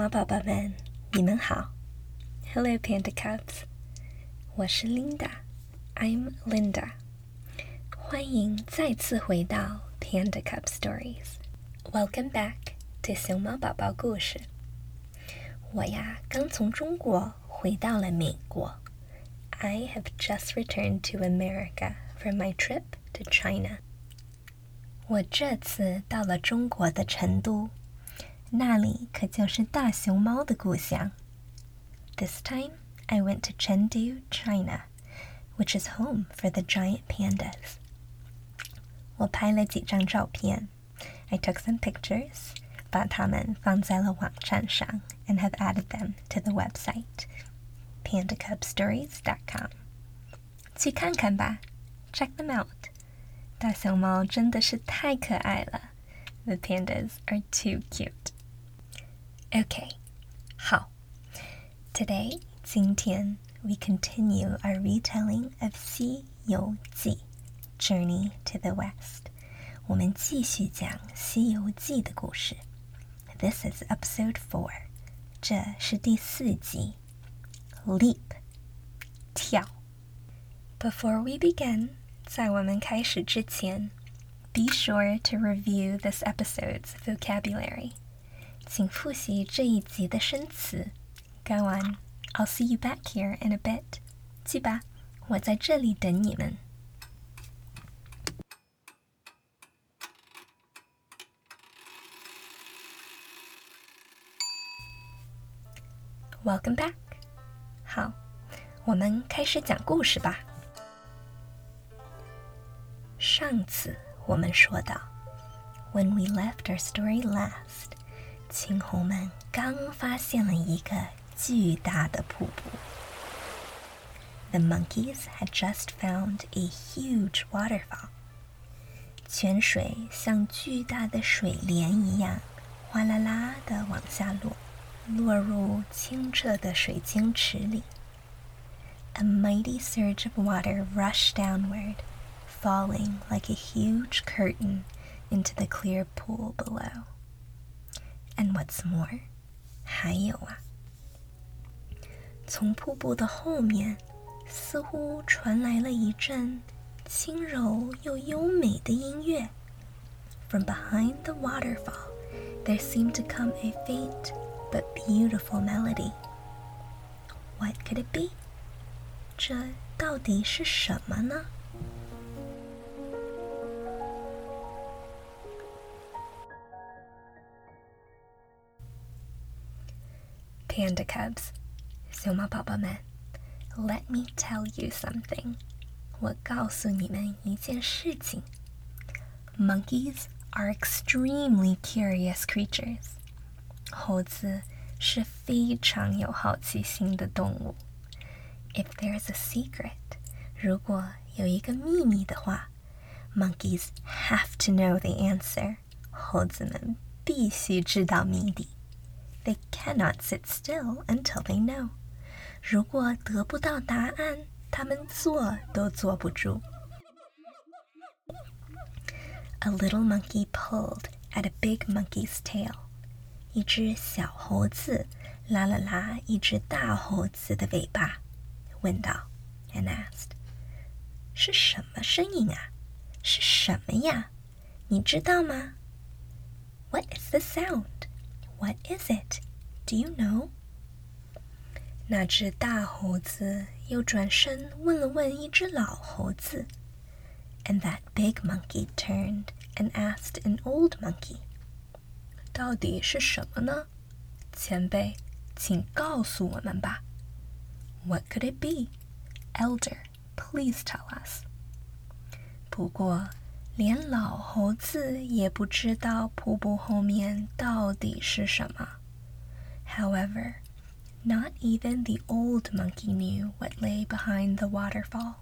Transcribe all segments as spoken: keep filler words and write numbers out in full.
猫宝宝们，你们好 Hello Panda Cubs 我是 Linda I'm Linda 欢迎再次回到 Panda Cub Stories Welcome back to 熊猫宝宝故事我呀刚从中国回到了美国 I have just returned to America from my trip to China 我这次到了中国的成都那里可就是大熊猫的故乡 This time, I went to Chengdu, China, which is home for the giant pandas. 我拍了几張照片 I took some pictures, 把它們放在了網站上 and have added them to the website, panda cub stories dot com. 去看看吧 Check them out. 大熊貓真的是太可愛了 The pandas are too cute.Okay, 好 Today, 今天 we continue our retelling of 西遊記 Journey to the West 我們繼續講西遊記的故事 This is episode four 這是第四集 Leap 跳 Before we begin 在我們開始之前 Be sure to review this episode's vocabulary請複習這一集的生詞 Go on, I'll see you back here in a bit. 去吧，我在這裡等你們。Welcome back. 好，我們開始講故事吧。上次我們說到 When we left our story last, 青猴們剛發現了一個巨大的瀑布 The monkeys had just found a huge waterfall. 泉水像巨大的水簾一樣嘩啦啦地往下落落入清澈的水晶池裡 A mighty surge of water rushed downward, falling like a huge curtain into the clear pool below. And what's more, 還有啊從瀑布的後面似乎傳來了一陣輕柔又優美的音樂 From behind the waterfall, there seemed to come a faint but beautiful melody. What could it be? 這到底是什麼呢？Panda Cubs, 熊貓寶寶們 Let me tell you something. 我告訴你們一件事情 Monkeys are extremely curious creatures. 猴子是非常有好奇心的動物 If there's a secret, 如果有一個秘密的話 Monkeys have to know the answer. 猴子們必須知道謎底They cannot sit still until they know. 如果得不到答案，他們坐都坐不住。A little monkey pulled at a big monkey's tail. 一隻小猴子拉了拉一隻大猴子的尾巴，問道 and asked, 是什麼聲音啊？是什麼呀？你知道嗎？ What is the sound?What is it? Do you know? 那隻大猴子又轉身問了問一隻老猴子 And that big monkey turned and asked an old monkey 到底是什麼呢？前輩，請告訴我們吧 What could it be? Elder, please tell us 不過連老猴子也不知道瀑布後面到底是什麼 However, not even the old monkey knew what lay behind the waterfall.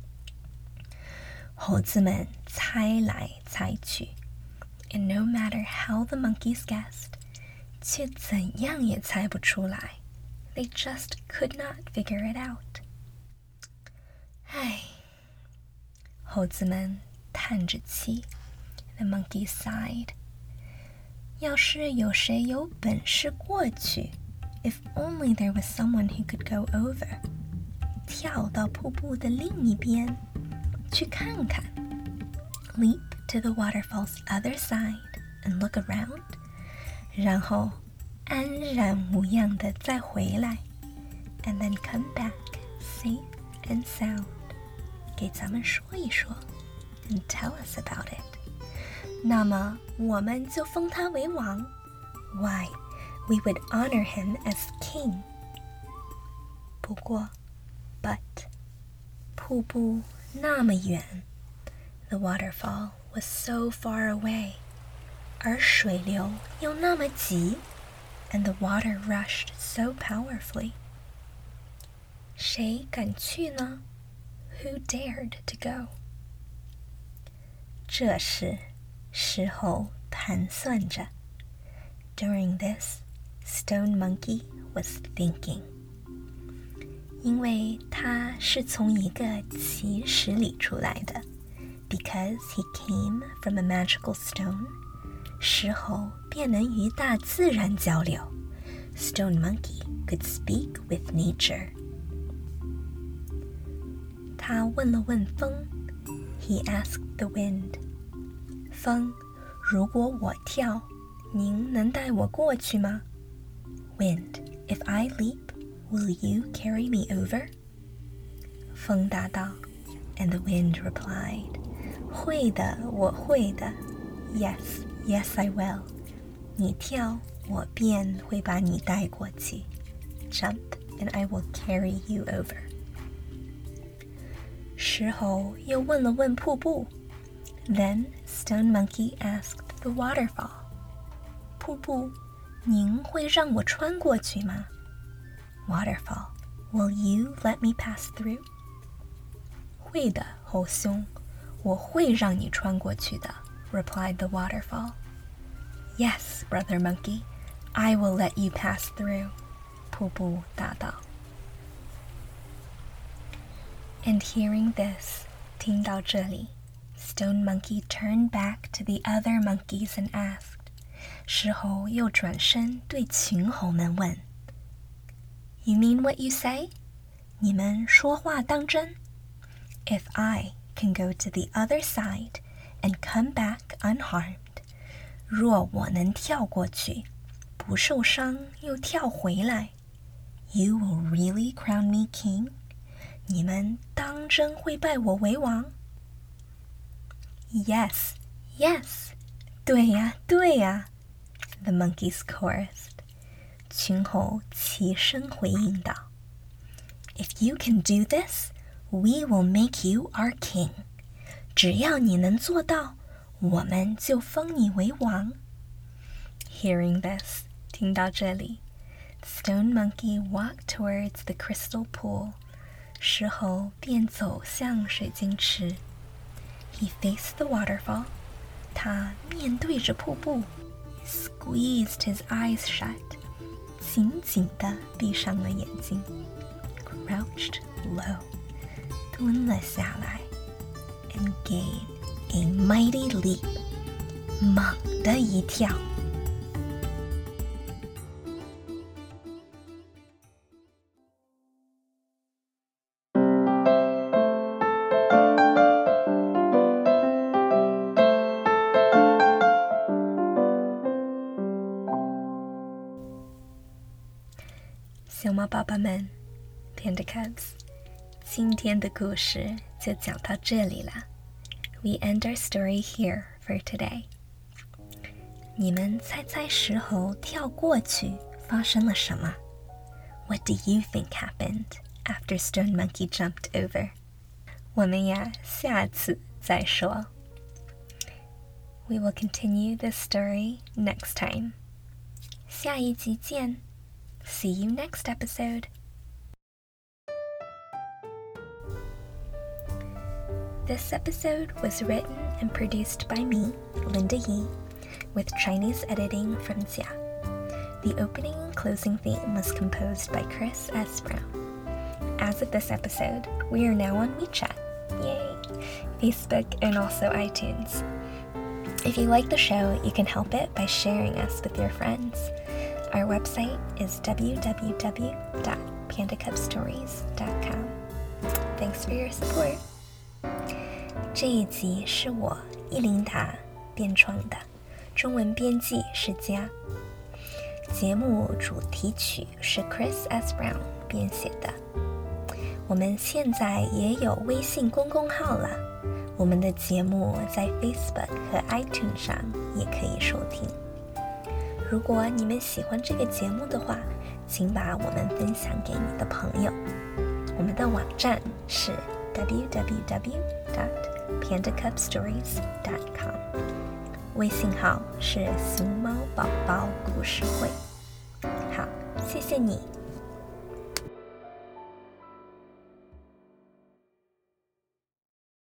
猴子們猜來猜去 And no matter how the monkeys guessed, 卻怎樣也猜不出來 They just could not figure it out. 唉，猴子們嘆着氣 The monkey sighed. 要是有谁有本事过去 If only there was someone who could go over 跳到瀑布的另一边去看看 Leap to the waterfall's other side and look around 然后安然无恙地再回来 and then come back safe and sound 给咱们说一说 and tell us about it 那么我们就封他为王 Why, we would honor him as king 不过 But 瀑布那么远 The waterfall was so far away 而水流又那么急 And the water rushed so powerfully 谁敢去呢 Who dared to go 这时石猴盘算着 During this, Stone Monkey was thinking 因为他是从一个奇石里出来的 Because he came from a magical stone 石猴便能与大自然交流 Stone Monkey could speak with nature 他问了问风 He asked the wind 风，如果我跳，您能带我过去吗 Wind, if I leap, will you carry me over? 风答道 And the wind replied 会的，我会的 Yes, yes I will 你跳，我便会把你带过去 Jump, and I will carry you over 石猴又问了问瀑布 Then Stone Monkey asked the waterfall 瀑布，您会让我穿过去吗 Waterfall, will you let me pass through? 会的，猴兄，我会让你穿过去的 replied the waterfall. Yes, brother monkey, I will let you pass through. 瀑布答道。And hearing this, 听到这里 Stone Monkey turned back to the other monkeys and asked, 石猴又转身对群猴们问 You mean what you say? 你们说话当真 If I can go to the other side and come back unharmed, 若我能跳过去，不受伤又跳回来 You will really crown me king? 你们当真会拜我为王 Yes, yes, 对呀，对呀 The monkeys chorused. 群猴齐声回应道 If you can do this, we will make you our king. 只要你能做到，我们就封你为王 Hearing this, 听到这里 Stone Monkey walked towards the crystal pool. 石猴便走向水晶池 He faced the waterfall. 他面对着瀑布 Squeezed his eyes shut. 紧紧地闭上了眼睛 Crouched low. 蹲了下来 And gave a mighty leap. 猛地一跳小猫宝宝们 Panda Cubs 今天的故事就讲到这里了 We end our story here for today 你们猜猜石猴跳过去发生了什么 What do you think happened after Stone Monkey jumped over 我们呀下次再说 We will continue this story next time 下一集见See you next episode. This episode was written and produced by me, Linda Yi, with Chinese editing from Jia. The opening and closing theme was composed by Chris S. Brown. As of this episode, we are now on WeChat, yay, Facebook, and also iTunes. If you like the show, you can help it by sharing us with your friends. Our website is w w w dot panda cup stories dot com. Thanks for your support. 这一集是我伊琳达编创的，中文编辑是佳。节目主题曲是 Chris S. Brown 编写的。我们现在也有微信公众号了，我们的节目在 Facebook 和 iTunes 上也可以收听。如果你们喜欢这个节目的话，请把我们分享给你的朋友。我们的网站是 w w w dot panda cup stories dot com， 微信号是熊猫宝宝故事会。好，谢谢你。